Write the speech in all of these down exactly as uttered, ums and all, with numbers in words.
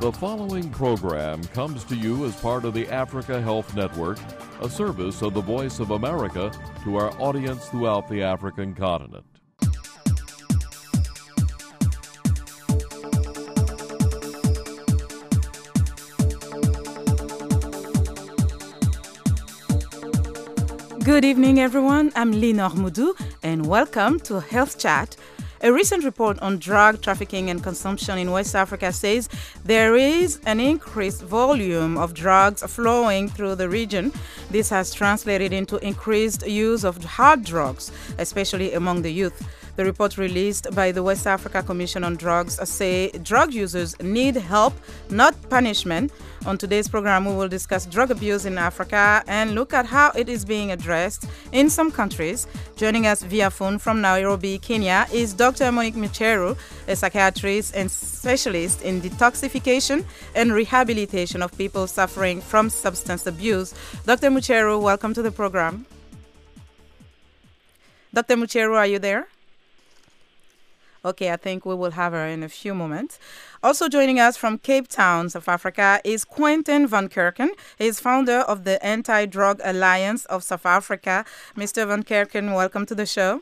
The following program comes to you as part of the Africa Health Network, a service of the Voice of America to our audience throughout the African continent. Good evening, everyone. I'm Lenore Moudou, and welcome to Health Chat. A recent report on drug trafficking and consumption in West Africa says there is an increased volume of drugs flowing through the region. This has translated into increased use of hard drugs, especially among the youth. The report released by the West Africa Commission on Drugs say drug users need help, not punishment. On today's program, we will discuss drug abuse in Africa and look at how it is being addressed in some countries. Joining us via phone from Nairobi, Kenya, is Doctor Monique Mucheru, a psychiatrist and specialist in detoxification and rehabilitation of people suffering from substance abuse. Doctor Mucheru, welcome to the program. Doctor Mucheru, are you there? Okay, I think we will have her in a few moments. Also joining us from Cape Town, South Africa, is Quentin Van Kerken. He is founder of the Anti-Drug Alliance of South Africa. Mister Van Kerken, welcome to the show.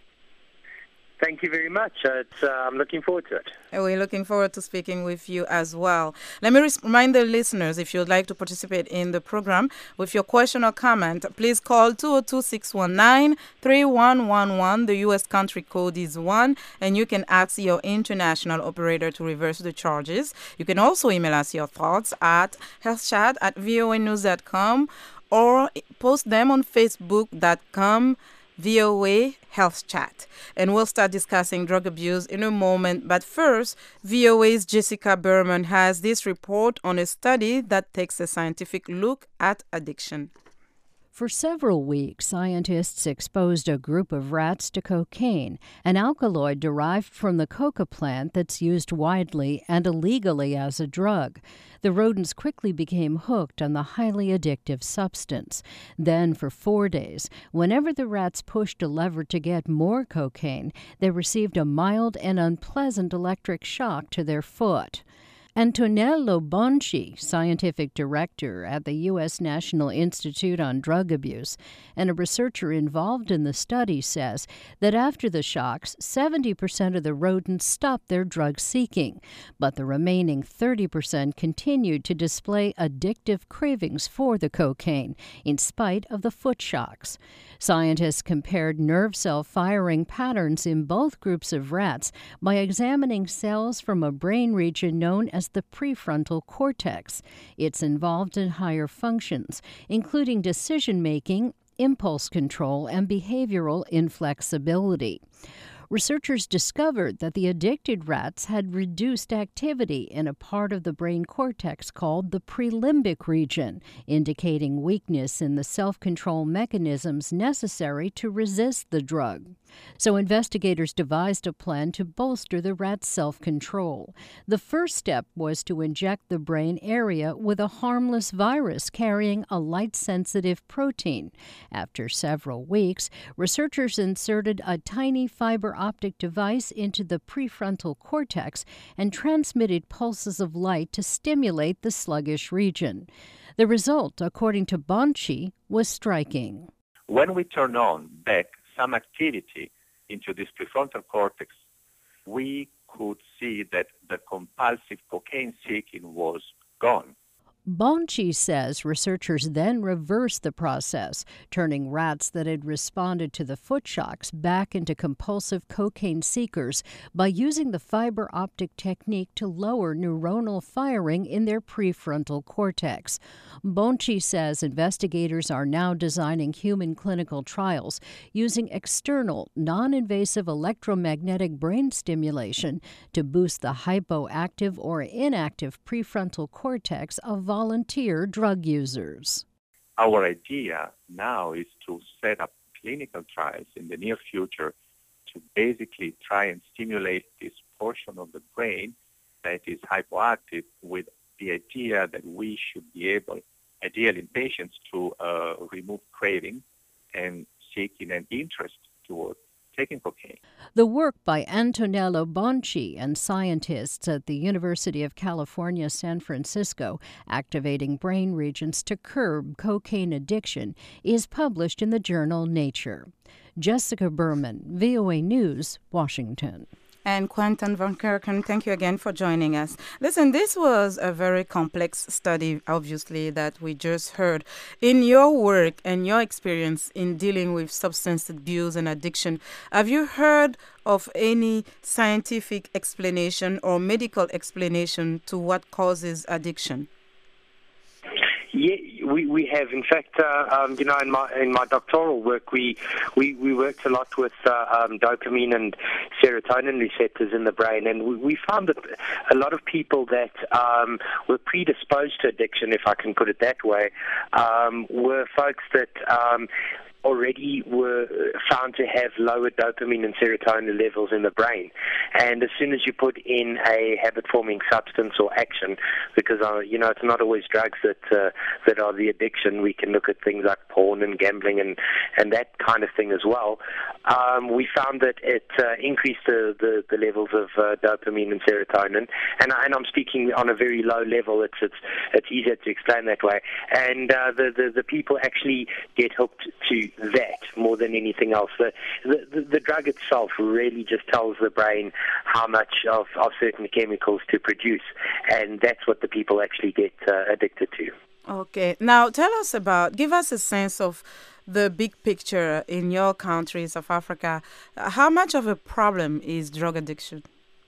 Thank you very much. Uh, it's, uh, I'm looking forward to it. We're looking forward to speaking with you as well. Let me res- remind the listeners, if you'd like to participate in the program with your question or comment, please call two oh two, six one nine, three one one one. The U S country code is one, and you can ask your international operator to reverse the charges. You can also email us your thoughts at healthchat at voa news dot com or post them on facebook dot com V O A Health Chat. And we'll start discussing drug abuse in a moment. But first, V O A's Jessica Berman has this report on a study that takes a scientific look at addiction. For several weeks, scientists exposed a group of rats to cocaine, an alkaloid derived from the coca plant that's used widely and illegally as a drug. The rodents quickly became hooked on the highly addictive substance. Then, for four days, whenever the rats pushed a lever to get more cocaine, they received a mild and unpleasant electric shock to their foot. Antonello Bonci, scientific director at the U S National Institute on Drug Abuse, and a researcher involved in the study, says that after the shocks, seventy percent of the rodents stopped their drug seeking, but the remaining thirty percent continued to display addictive cravings for the cocaine, in spite of the foot shocks. Scientists compared nerve cell firing patterns in both groups of rats by examining cells from a brain region known as the prefrontal cortex. It's involved in higher functions, including decision-making, impulse control, and behavioral inflexibility. Researchers discovered that the addicted rats had reduced activity in a part of the brain cortex called the prelimbic region, indicating weakness in the self-control mechanisms necessary to resist the drug. So investigators devised a plan to bolster the rat's self-control. The first step was to inject the brain area with a harmless virus carrying a light-sensitive protein. After several weeks, researchers inserted a tiny fiber optic device into the prefrontal cortex and transmitted pulses of light to stimulate the sluggish region. The result, according to Bonci, was striking. When we turn on back some activity into this prefrontal cortex, we could see that the compulsive cocaine seeking was gone. Bonci says researchers then reversed the process, turning rats that had responded to the foot shocks back into compulsive cocaine seekers by using the fiber optic technique to lower neuronal firing in their prefrontal cortex. Bonci says investigators are now designing human clinical trials using external, non-invasive electromagnetic brain stimulation to boost the hypoactive or inactive prefrontal cortex of volunteer drug users. Our idea now is to set up clinical trials in the near future to basically try and stimulate this portion of the brain that is hypoactive, with the idea that we should be able, ideally in patients, to uh, remove craving and seeking an interest toward taking cocaine. The work by Antonello Bonci and scientists at the University of California, San Francisco, activating brain regions to curb cocaine addiction, is published in the journal Nature. Jessica Berman, V O A News, Washington. And Quentin Van Kerken, thank you again for joining us. Listen, this was a very complex study, obviously, that we just heard. In your work and your experience in dealing with substance abuse and addiction, have you heard of any scientific explanation or medical explanation to what causes addiction? Yeah, we, we have. In fact, uh, um, you know, in my in my doctoral work, we we, we worked a lot with uh, um, dopamine and serotonin receptors in the brain, and we, we found that a lot of people that um, were predisposed to addiction, if I can put it that way, um, were folks that um, already were found to have lower dopamine and serotonin levels in the brain. And as soon as you put in a habit-forming substance or action, because, uh, you know, it's not always drugs that uh, that are the addiction. We can look at things like porn and gambling and, and that kind of thing as well. Um, we found that it uh, increased the, the, the levels of uh, dopamine and serotonin. And, and I'm speaking on a very low level. It's it's, it's easier to explain that way. And uh, the, the, the people actually get hooked to that more than anything else. The, the, the drug itself really just tells the brain how much of, of certain chemicals to produce, and that's what the people actually get uh, addicted to. Okay. Now, tell us about, give us a sense of the big picture in your country, South Africa. How much of a problem is drug addiction?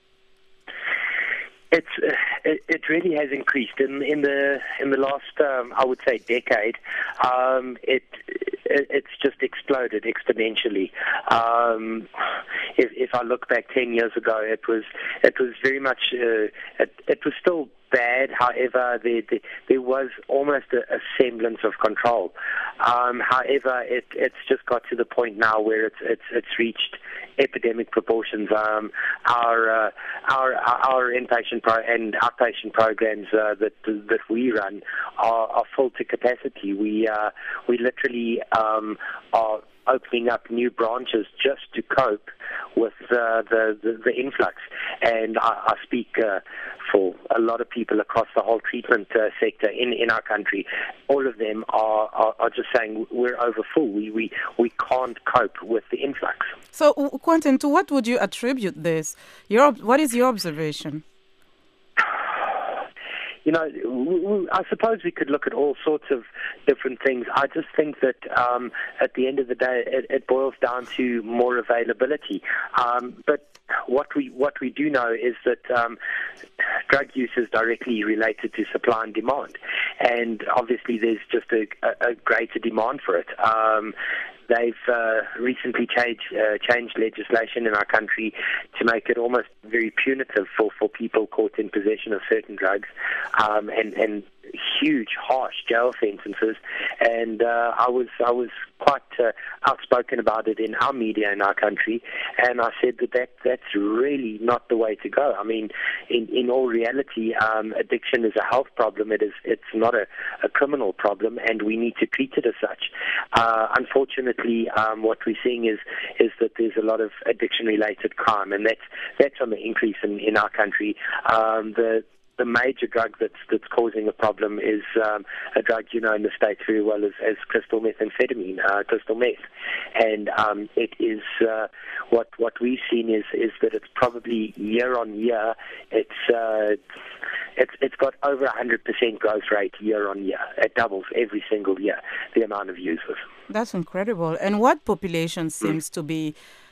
It's uh, it, it really has increased in in the in the last um, I would say decade. Um, it, it it's just exploded exponentially. Um, if, if I look back ten years ago, it was it was very much uh, it, it was still bad. However, there, there, there was almost a, a semblance of control. Um, however, it, it's just got to the point now where it's it's, it's reached epidemic proportions. Um, our uh, our our inpatient pro- and outpatient programs uh, that that we run are, are full to capacity. We uh, we literally um, are opening up new branches just to cope with uh, the, the the influx. And I, I speak uh, for a lot of people across the whole treatment uh, sector in, in our country. All of them are, are, are just saying we're over full. We, we we can't cope with the influx. So, Quentin, to what would you attribute this? Your what is your observation? You know, I suppose we could look at all sorts of different things. I just think that um, at the end of the day, it, it boils down to more availability. Um, but what we what we do know is that um, drug use is directly related to supply and demand, and obviously there's just a, a greater demand for it. Um, They've uh, recently changed, uh, changed legislation in our country to make it almost very punitive for, for people caught in possession of certain drugs, um, and, and huge, harsh jail sentences. And uh, I was I was quite uh, outspoken about it in our media in our country, and I said that, that that's really not the way to go. I mean, in, in all reality, um, addiction is a health problem. It is it's not a, a criminal problem, and we need to treat it as such. Uh, unfortunately, um, what we're seeing is is that there's a lot of addiction-related crime, and that's that's on the increase in, in our country. Um, the The major drug that's that's causing a problem is um, a drug you know in the States very well as, as crystal methamphetamine, uh, crystal meth, and um, it is uh, what what we've seen is is that it's probably year on year it's uh, it's it's got over a hundred percent growth rate year on year. It doubles every single year the amount of users. That's incredible. And what population seems mm. to be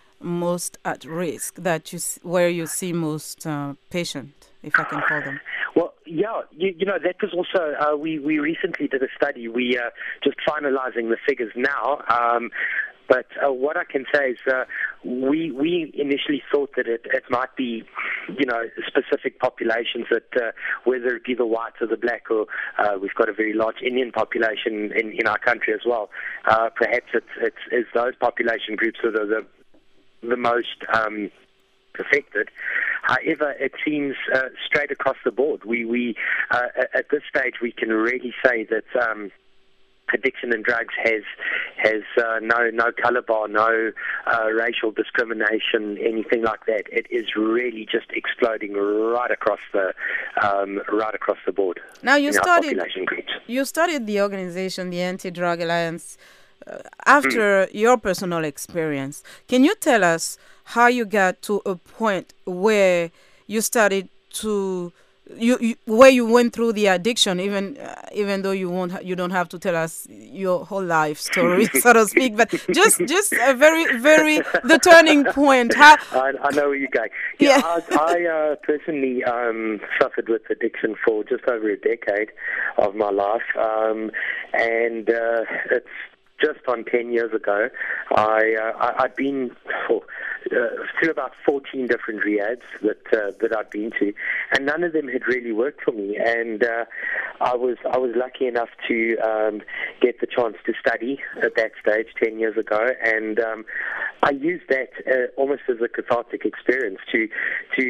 most at risk, that you where you see most uh, patient, if I can call them? Well, yeah, you, you know, that was also, uh, we, we recently did a study. We uh, just finalizing the figures now. Um, but uh, what I can say is uh, we we initially thought that it, it might be, you know, specific populations that, uh, whether it be the white or the black, or uh, we've got a very large Indian population in, in our country as well. Uh, perhaps it's, it's, it's those population groups that are the, the most um, affected. However, it seems uh, straight across the board. We, we uh, at this stage, we can really say that um, addiction and drugs has has uh, no no color bar, no uh, racial discrimination, anything like that. It is really just exploding right across the um, right across the board. Now you in our studied population groups. you studied the organization, the Anti-Drug Alliance, uh, after mm. your personal experience. Can you tell us how you got to a point where you started to You, you where you went through the addiction, even uh, even though you won't, ha- you don't have to tell us your whole life story, so to speak. But just just a very very the turning point. How I, I know where you're going. Yeah, yeah. I, I uh, personally um, suffered with addiction for just over a decade of my life, um, and uh, it's just on ten years ago. I, uh, I I'd been oh, uh, through about fourteen different rehabs that uh, that I'd been to, and none of them had really worked for me. And uh, I was I was lucky enough to um, get the chance to study at that stage ten years ago, and um, I used that uh, almost as a cathartic experience to to.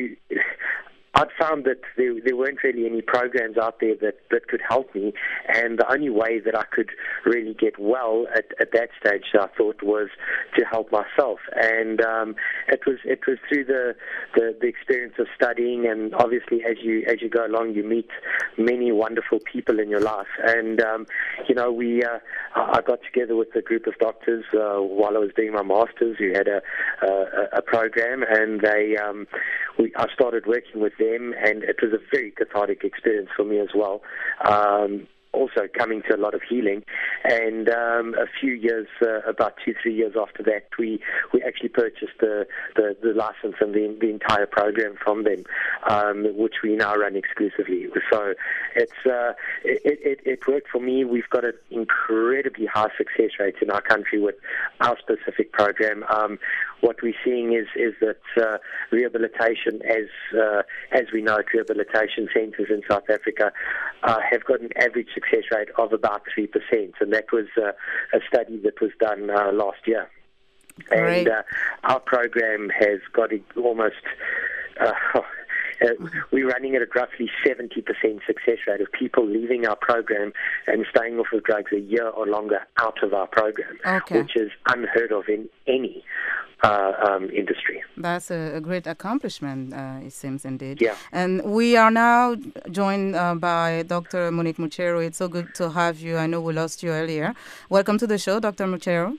I'd found that there, there weren't really any programs out there that, that could help me, and the only way that I could really get well at, at that stage, I thought, was to help myself. And um, it was it was through the, the, the experience of studying, and obviously as you as you go along, you meet many wonderful people in your life. And um, you know, we uh, I got together with a group of doctors uh, while I was doing my masters who had a a, a program, and they um, we I started working with them. And it was a very cathartic experience for me as well. Um, also coming to a lot of healing. And um, a few years, uh, about two, three years after that, we, we actually purchased the, the, the license and the, the entire program from them, um, which we now run exclusively. So it's uh, it, it, it worked for me. We've got an incredibly high success rate in our country with our specific program. Um, what we're seeing is is that uh, rehabilitation, as uh, as we know, rehabilitation centres in South Africa uh, have got an average success rate of about three percent, and that was uh, a study that was done uh, last year. Great. And uh, our program has got almost. Uh, Uh, we're running at a roughly seventy percent success rate of people leaving our program and staying off of drugs a year or longer out of our program, okay. which is unheard of in any uh, um, industry. That's a, a great accomplishment, uh, it seems indeed. Yeah. And we are now joined uh, by Doctor Monique Mucheru. It's so good to have you. I know we lost you earlier. Welcome to the show, Doctor Mucheru.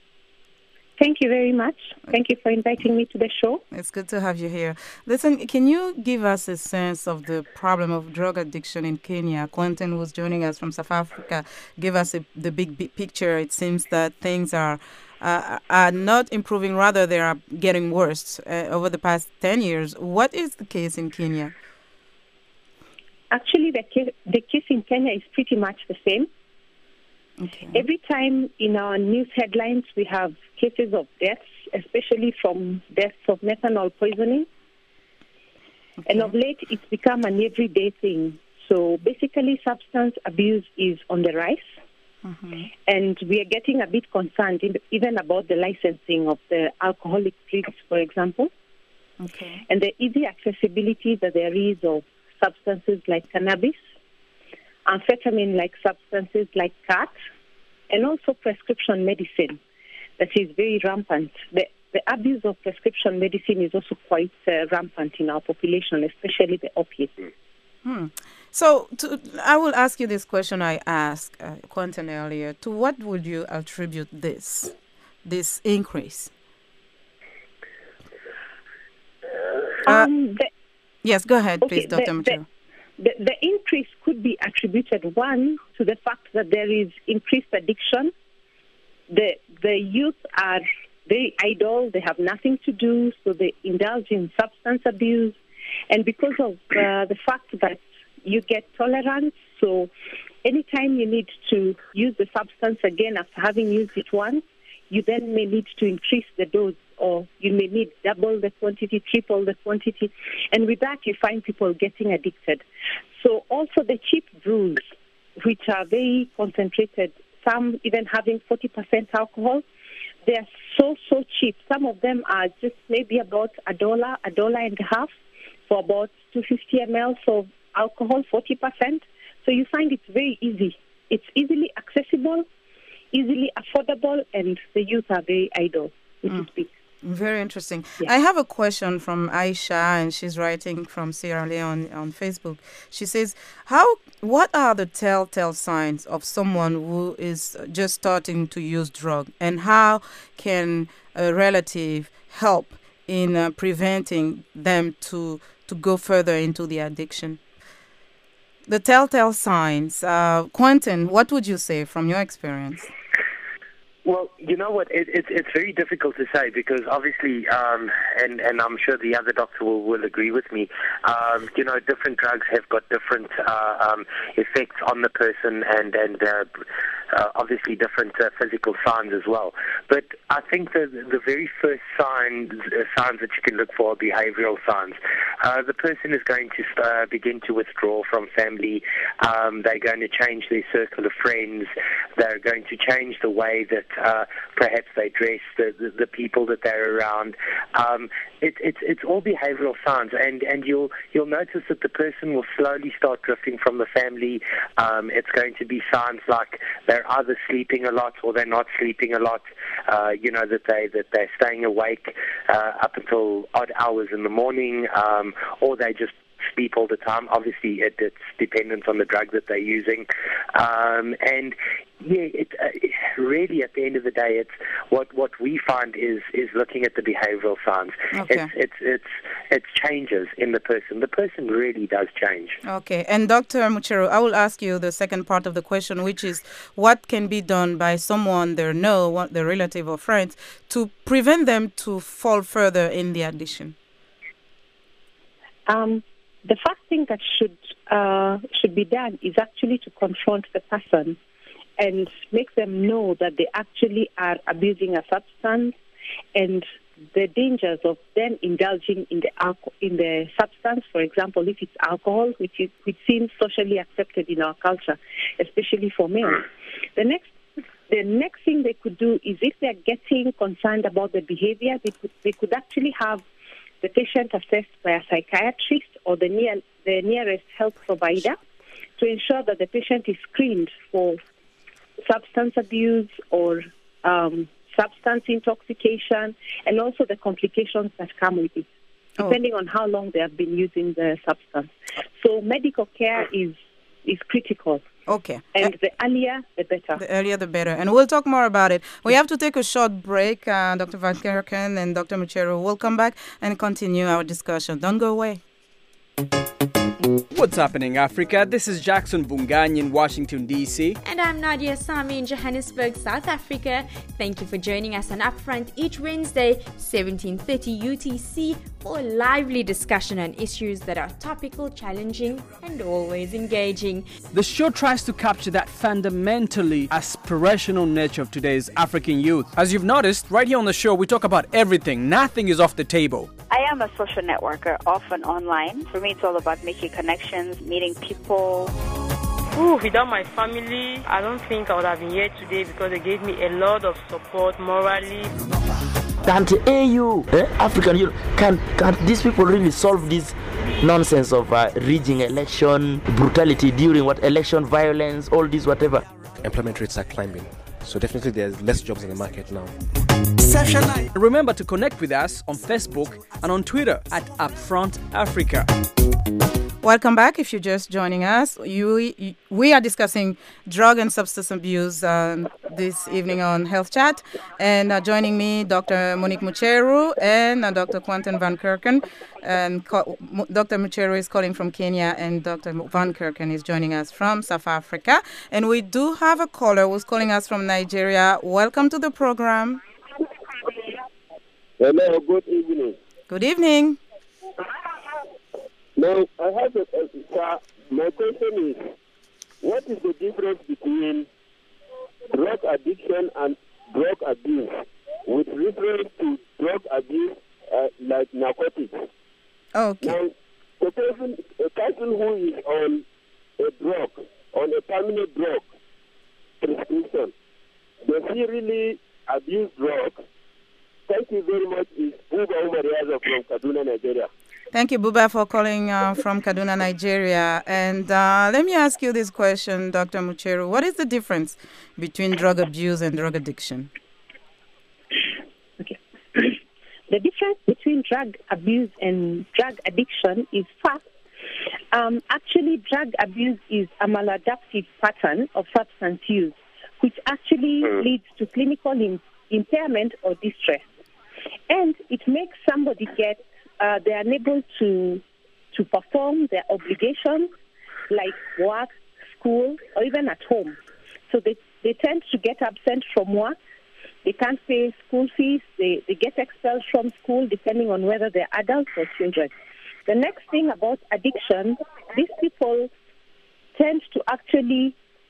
Thank you very much. Thank you for inviting me to the show. It's good to have you here. Listen, can you give us a sense of the problem of drug addiction in Kenya? Quentin was joining us from South Africa. Give us a, the big, big picture. It seems that things are uh, are not improving, rather they are getting worse uh, over the past ten years. What is the case in Kenya? Actually, the case, the case in Kenya is pretty much the same. Okay. Every time in our news headlines, we have cases of deaths, especially from deaths of methanol poisoning. Okay. And of late, it's become an everyday thing. So basically, substance abuse is on the rise. Mm-hmm. And we are getting a bit concerned in, even about the licensing of the alcoholic drinks, for example. Okay. And the easy accessibility that there is of substances like cannabis, amphetamine-like substances like crack, and also prescription medicine that is very rampant. The, the abuse of prescription medicine is also quite uh, rampant in our population, especially the opiates. Hmm. So to, I will ask you this question I asked uh, Quentin earlier. To what would you attribute this, this increase? Um, uh, the, yes, go ahead, okay, please, Doctor Mucheru. The, the increase could be attributed, one, to the fact that there is increased addiction. The the youth are very idle, they have nothing to do, so they indulge in substance abuse. And because of uh, the fact that you get tolerance, so anytime you need to use the substance again after having used it once, you then may need to increase the dose, or you may need double the quantity, triple the quantity. And with that, you find people getting addicted. So also the cheap brews, which are very concentrated, some even having forty percent alcohol, they are so, so cheap. Some of them are just maybe about a dollar, a dollar and a half for about two hundred fifty milliliters of alcohol, forty percent. So you find it's very easy. It's easily accessible, easily affordable, and the youth are very idle, so Mm. to speak. Very interesting. Yeah. I have a question from Aisha, and she's writing from Sierra Leone on Facebook. She says, "How? What are the telltale signs of someone who is just starting to use drug, and how can a relative help in uh, preventing them to to go further into the addiction?" The telltale signs. Uh, Quentin, what would you say from your experience? Well, you know what? It, it, it's very difficult to say because obviously, um, and, and I'm sure the other doctor will, will agree with me, um, you know, different drugs have got different uh, um, effects on the person and, and uh, uh, obviously different uh, physical signs as well. But I think the, the very first signs, uh, signs that you can look for are behavioral signs. Uh, the person is going to uh, begin to withdraw from family. Um, they're going to change their circle of friends. They're going to change the way that uh, perhaps they dress, the, the, the people that they're around. Um, it, it's it's all behavioral signs, and, and you'll you'll notice that the person will slowly start drifting from the family. Um, it's going to be signs like they're either sleeping a lot or they're not sleeping a lot. Uh, you know that they that they're staying awake uh, up until odd hours in the morning, um, or they just sleep all the time. Obviously, it, it's dependent on the drug that they're using, um, and yeah, it, uh, really at the end of the day, it's what what we find is is looking at the behavioural signs. Okay. It's it's it's it's changes in the person. The person really does change. Okay, and Doctor Mucheru, I will ask you the second part of the question, which is what can be done by someone they know, what their relative or friends, to prevent them to fall further in the addiction. Um, the first thing that should uh, should be done is actually to confront the person and make them know that they actually are abusing a substance and the dangers of them indulging in the alcohol, in the substance. For example, if it's alcohol, which is which seems socially accepted in our culture, especially for men. The next the next thing they could do is if they're getting concerned about the behavior, they could they could actually have the patient assessed by a psychiatrist or the near the nearest health provider to ensure that the patient is screened for substance abuse or um, substance intoxication, and also the complications that come with it, depending oh. on how long they have been using the substance. So medical care is is critical. Okay. And uh, the earlier, the better. The earlier, the better. And we'll talk more about it. We have to take a short break. Uh, Doctor Van Kerken and Doctor Mucheru will come back and continue our discussion. Don't go away. What's happening, Africa? This is Jackson Vunganyi in Washington, D C. And I'm Nadia Sami in Johannesburg, South Africa. Thank you for joining us on Upfront each Wednesday, seventeen thirty U T C, for a lively discussion on issues that are topical, challenging, and always engaging. The show tries to capture that fundamentally aspirational nature of today's African youth. As you've noticed, right here on the show, we talk about everything. Nothing is off the table. I am a social networker, often online. For me, it's all about making connections, meeting people. Ooh, without my family, I don't think I would have been here today because they gave me a lot of support morally. Can't A U, eh, African Union, can, can these people really solve this nonsense of uh, rigging election, brutality during what election, violence, all this, whatever? Employment rates are climbing. So definitely there's less jobs in the market now. Remember to connect with us on Facebook and on Twitter at Upfront Africa. Welcome back. If you're just joining us, you, you, we are discussing drug and substance abuse um, this evening on Health Chat. And uh, joining me, Doctor Monique Mucheru and uh, Doctor Quentin Van Kerken. And co- Doctor Mucheru is calling from Kenya, and Doctor Van Kerken is joining us from South Africa. And we do have a caller who's calling us from Nigeria. Welcome to the program. Hello, good evening. Good evening. Now, I have a, uh, my question is, what is the difference between drug addiction and drug abuse with reference to drug abuse uh, like narcotics? Okay. Now, the person, a person who is on a drug, on a permanent drug prescription, does he really abuse drugs? Thank you very much. It's Uba Umariaza from Kaduna, Nigeria. Thank you, Buba, for calling uh, from Kaduna, Nigeria. And uh, let me ask you this question, Doctor Mucheru. What is the difference between drug abuse and drug addiction? Okay. The difference between drug abuse and drug addiction is first, um, actually drug abuse is a maladaptive pattern of substance use, which actually leads to clinical im- impairment or distress. And it makes somebody get, uh, they're unable to, to perform their obligations like work, school, or even at home. So they, they tend to get absent from work. They can't pay school fees. They, they get expelled from school depending on whether they're adults or children. The next thing about addiction, these people tend to actually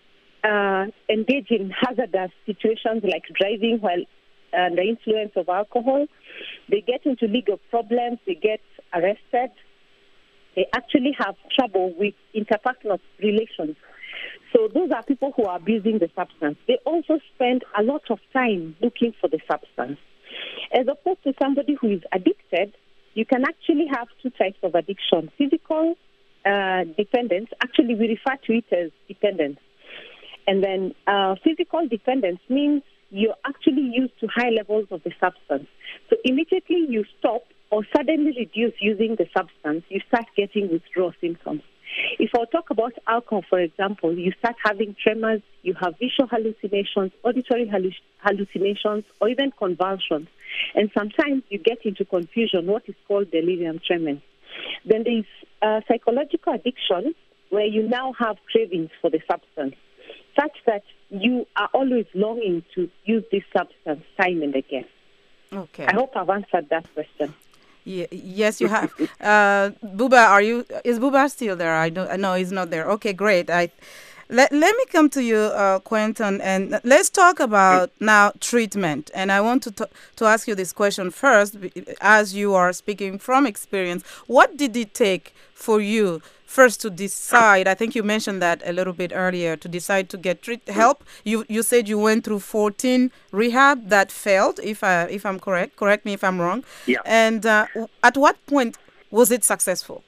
uh, engage in hazardous situations like driving while under influence of alcohol. They get into legal problems. They get arrested. They actually have trouble with interpersonal relations. So those are people who are abusing the substance. They also spend a lot of time looking for the substance. As opposed to somebody who is addicted, you can actually have two types of addiction. Physical uh, dependence, actually we refer to it as dependence. And then uh, physical dependence means you're actually used to high levels of the substance. So immediately you stop or suddenly reduce using the substance, you start getting withdrawal symptoms. If I talk about alcohol, for example, you start having tremors, you have visual hallucinations, auditory halluc- hallucinations, or even convulsions. And sometimes you get into confusion, what is called delirium tremens. Then there is uh, psychological addiction, where you now have cravings for the substance, such that you are always longing to use this substance time and again. Okay. I hope I've answered that question. Yeah, yes, you have. Uh, Buba, are you? Is Buba still there? I don't. No, he's not there. Okay, great. I let let me come to you, uh, Quentin, and let's talk about now treatment. And I want to t- to ask you this question first, as you are speaking from experience. What did it take for you first to decide? I think you mentioned that a little bit earlier. To decide to get treat- help. You you said you went through fourteen rehab that failed. If I if I'm correct, correct me if I'm wrong. Yeah. And uh, at what point was it successful?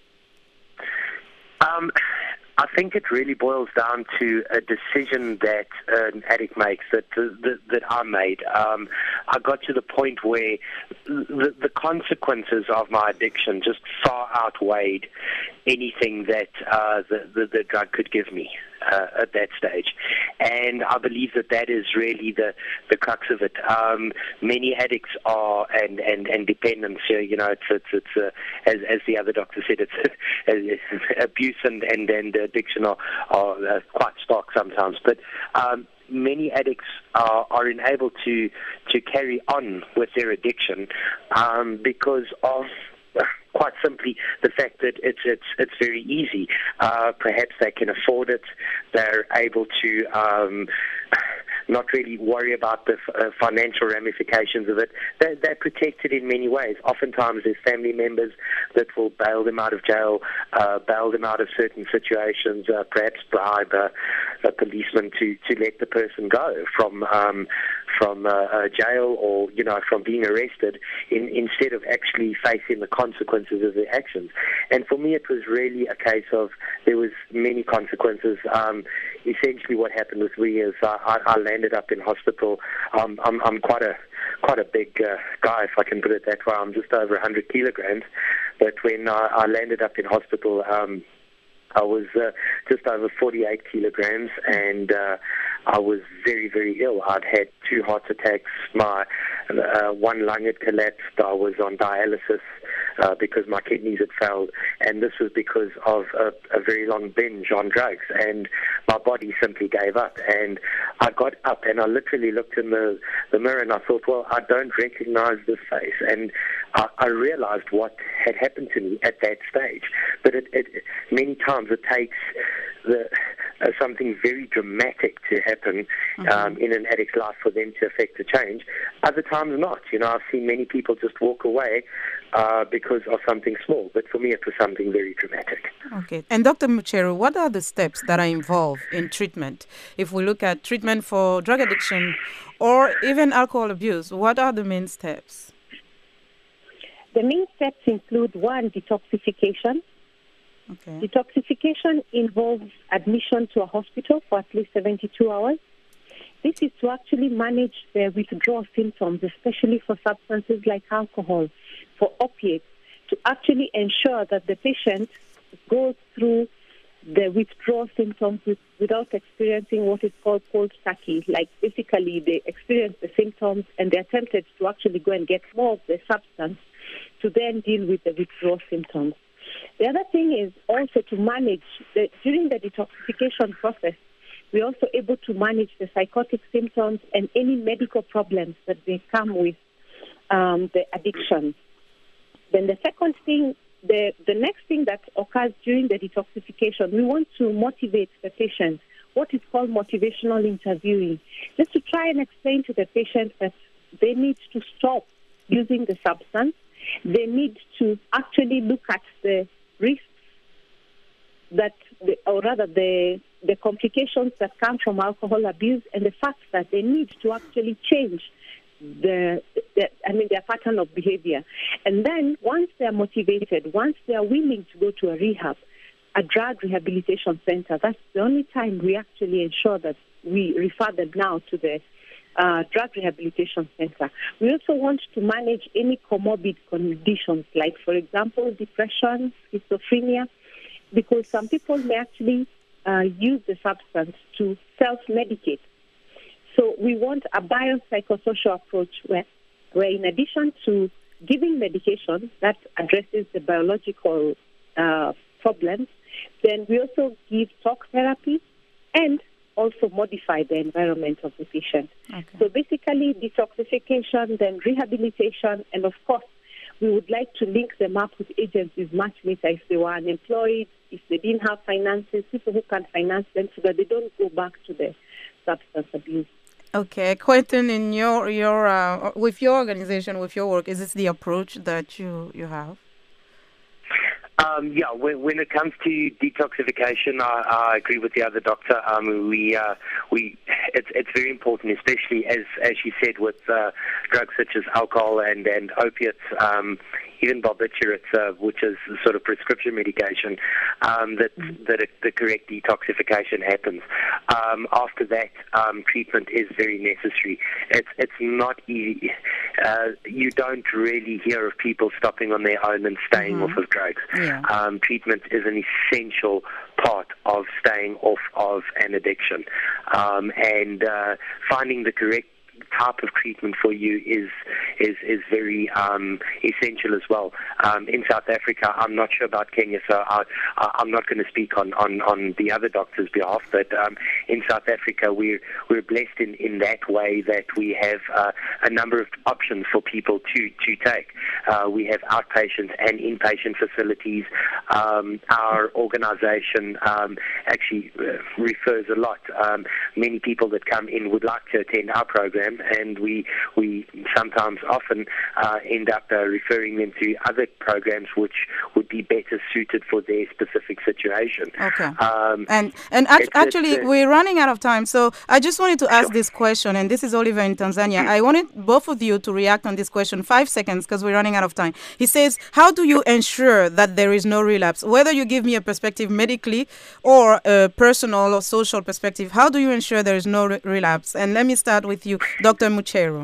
Um, I think it really boils down to a decision that an addict makes, that that, that I made. Um, I got to the point where the, the consequences of my addiction just far outweighed anything that uh, the, the, the drug could give me uh, at that stage. And I believe that that is really the, the crux of it. Um, many addicts are, and, and, and dependents, you know, it's, it's, it's uh, as, as the other doctor said, it's, it's abuse and, and, and addiction are, are uh, quite stark sometimes. But um, many addicts are, are enabled to, to carry on with their addiction um, because of quite simply the fact that it's it's it's very easy. Uh, perhaps they can afford it. They're able to um, not really worry about the f- uh, financial ramifications of it. They're, they're protected in many ways. Oftentimes there's family members that will bail them out of jail, uh, bail them out of certain situations, uh, perhaps bribe a, a policeman to, to let the person go from um, from uh, uh, jail or, you know, from being arrested in, instead of actually facing the consequences of their actions. And for me, it was really a case of there was many consequences. Um, essentially what happened with me is I, I landed up in hospital. Um, I'm, I'm quite a quite a big uh, guy, if I can put it that way. I'm just over one hundred kilograms. But when I, I landed up in hospital, um, I was uh, just over forty-eight kilograms, and uh, I was very, very ill. I'd had two heart attacks. My uh, one lung had collapsed. I was on dialysis uh, because my kidneys had failed, and this was because of a, a very long binge on drugs. And my body simply gave up. And I got up, and I literally looked in the, the mirror, and I thought, well, I don't recognize this face. And I, I realized what had happened to me at that stage. But it, it many times it takes the, uh, something very dramatic to happen um, mm-hmm. in an addict's life for them to affect the change. Other times not. You know, I've seen many people just walk away uh, because of something small. But for me, it was something very dramatic. Okay. And Doctor Mucheru, what are the steps that are involved in treatment? If we look at treatment for drug addiction or even alcohol abuse, what are the main steps? The main steps include, one, detoxification. Okay. Detoxification involves admission to a hospital for at least seventy-two hours. This is to actually manage the withdrawal symptoms, especially for substances like alcohol, for opiates, to actually ensure that the patient goes through the withdrawal symptoms with, without experiencing what is called cold turkey. Like basically they experience the symptoms and they're tempted to actually go and get more of the substance to then deal with the withdrawal symptoms. The other thing is also to manage, the, during the detoxification process, we're also able to manage the psychotic symptoms and any medical problems that they come with um, the addiction. Then the second thing, the, the next thing that occurs during the detoxification, we want to motivate the patient, what is called motivational interviewing, just to try and explain to the patient that they need to stop using the substance. They need to actually look at the risks that, the, or rather the, the complications that come from alcohol abuse, and the fact that they need to actually change the, the I mean, their pattern of behavior. And then once they are motivated, once they are willing to go to a rehab, a drug rehabilitation center, that's the only time we actually ensure that we refer them now to the Uh, drug rehabilitation center. We also want to manage any comorbid conditions, like, for example, depression, schizophrenia, because some people may actually uh, use the substance to self-medicate. So we want a biopsychosocial approach where, where in addition to giving medication that addresses the biological uh, problems, then we also give talk therapy and also modify the environment of the patient. Okay. So basically detoxification, then rehabilitation, and of course we would like to link them up with agencies much later if they were unemployed, if they didn't have finances, people who can finance them so that they don't go back to the substance abuse. Okay, Quentin, in your your uh, with your organization, with your work, is this the approach that you, you have? Um, yeah, when, when it comes to detoxification, I, I agree with the other doctor. Um, we, uh, we, it's it's very important, especially as as she said, with uh, drugs such as alcohol and and opiates, um, even barbiturates, uh, which is sort of prescription medication, um, that that it, the correct detoxification happens. Um, after that, um, treatment is very necessary. It's it's not easy. Uh, you don't really hear of people stopping on their own and staying mm-hmm. off of drugs. Yeah. Um, treatment is an essential part of staying off of an addiction, um, and uh, finding the correct type of treatment for you is is is very um, essential as well. Um, in South Africa, I'm not sure about Kenya, so I, I, I'm not going to speak on, on, on the other doctor's behalf. But um, in South Africa, we're we're blessed in, in that way that we have uh, a number of options for people to to take. Uh, we have outpatient and inpatient facilities. Um, our organisation um, actually uh, refers a lot. Um, many people that come in would like to attend our program, and we we sometimes often uh, end up uh, referring them to other programs which would be better suited for their specific situation. Okay. Um, and and act- it's, actually, it's, uh, we're running out of time, so I just wanted to ask sure. this question, and this is Oliver in Tanzania. I wanted both of you to react on this question. Five seconds, because we're running out of time. He says, how do you ensure that there is no relapse? Whether you give me a perspective medically or a personal or social perspective, how do you ensure there is no re- relapse? And let me start with you, Doctor Mucheru.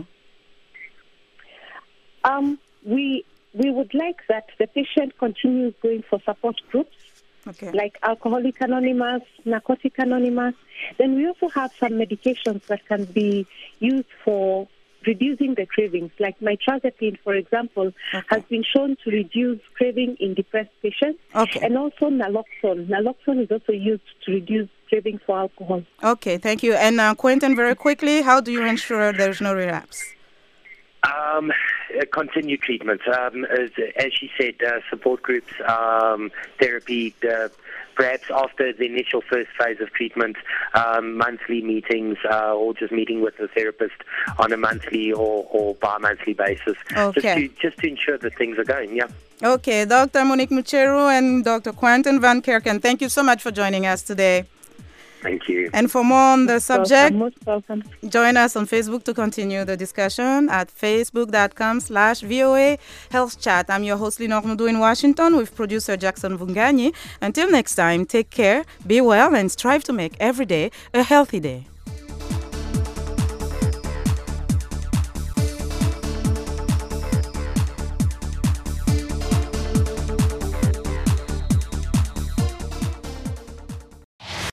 Um, we we would like that the patient continues going for support groups, okay, like Alcoholic Anonymous, Narcotic Anonymous. Then we also have some medications that can be used for reducing the cravings, like mitrazapine, for example, okay, has been shown to reduce craving in depressed patients. Okay. And also naloxone. Naloxone is also used to reduce craving for alcohol. Okay, thank you. And uh, Quentin, very quickly, how do you ensure there's no relapse? Um, uh, continued treatment. Um, as, as she said, uh, support groups, um, therapy, uh, perhaps after the initial first phase of treatment, um, monthly meetings, uh, or just meeting with the therapist on a monthly or, or bi-monthly basis, okay, just to, just to ensure that things are going, yeah. Okay, Doctor Monique Mucheru and Doctor Quentin Van Kerken, thank you so much for joining us today. Thank you. And for more on the subject, Most welcome. join us on Facebook to continue the discussion at facebook.com slash VOA Health Chat. I'm your host, Linor Mudu in Washington with producer Jackson Vunganyi. Until next time, take care, be well, and strive to make every day a healthy day.